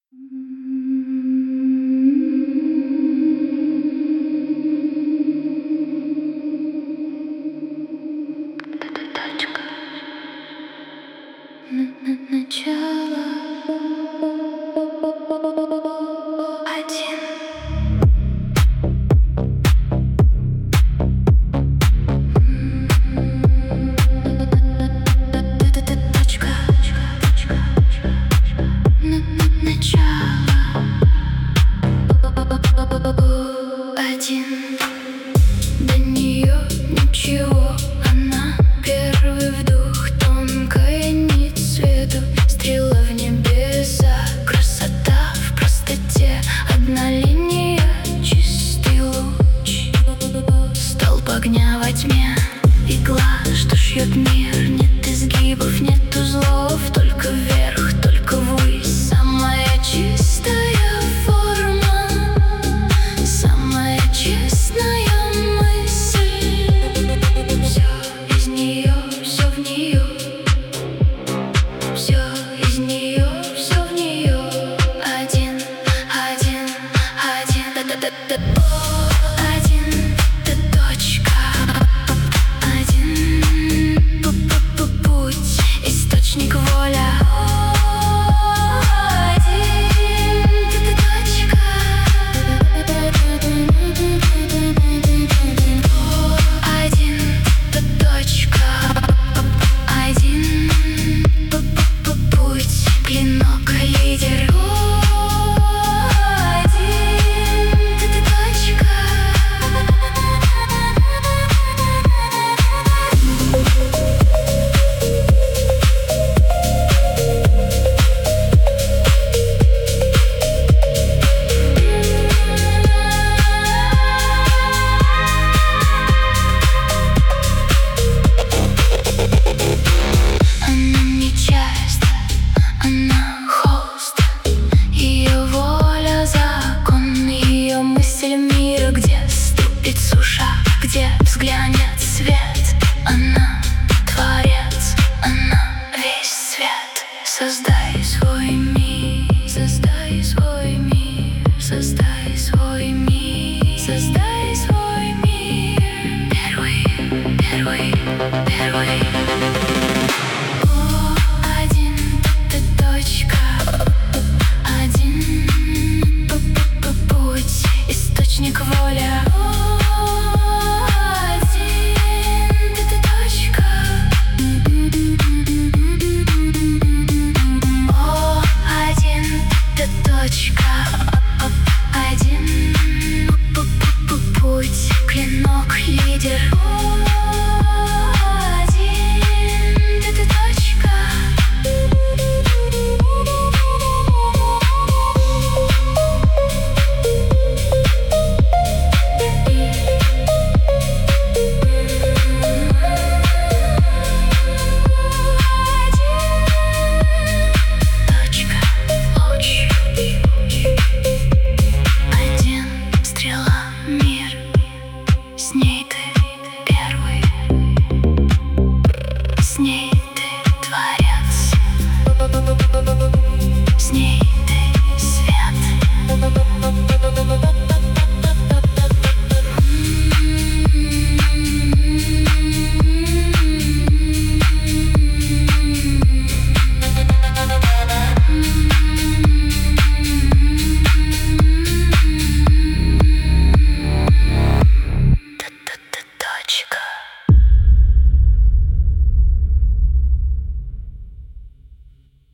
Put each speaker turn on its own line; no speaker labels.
Начало один. Точка. Начало один. До нее ничего, она первый вдох, тонкая нить свету, стрела в небеса, красота в простоте, одна линия, чистый луч, столб огня во тьме, игла, что шьет мир, нет изгибов, нет узлов, только вверх, только ввысь, самая чистая форма, самая честная мысль. Все из нее, все в нее, все из нее, все в нее. Один, один, один, один, точка. Один, путь, источник, воля. Один, точка. Один, точка. Один, путь, клинок, лидер. Один, точка. Она не часть, она холст. Ее воля закон, ее мысль мира, где ступит суша, где взглянет свет. Она творец, она весь свет. Создай свой мир, создай свой мир, создай свой мир, создай свой мир. Первый, первый, первый. Один, точка. Один, путь, источник, воля. Один, точка. Один, точка.